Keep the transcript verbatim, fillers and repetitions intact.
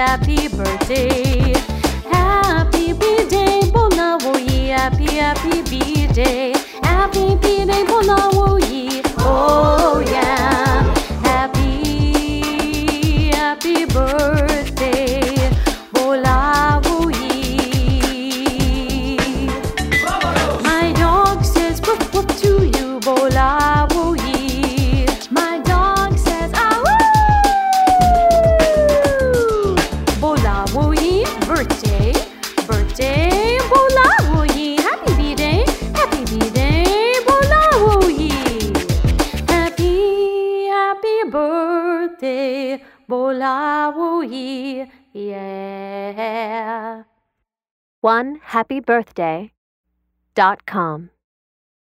happy birthday. Happy B-Day, bola wo yi. Happy, happy B-Day. Happy B-Day, bola wo yi. Oh yeah. Happy, happy birthday, bola wo yi. My dog says woof woof to you, bola wo yi. My dog says ah woo. Bola wo yi, birthday, birthday, bola wo yi. Happy B-Day, happy B-Day, bola wo yi. Happy, happy birthday, bola wo yi. Yeah. one happy birthday dot com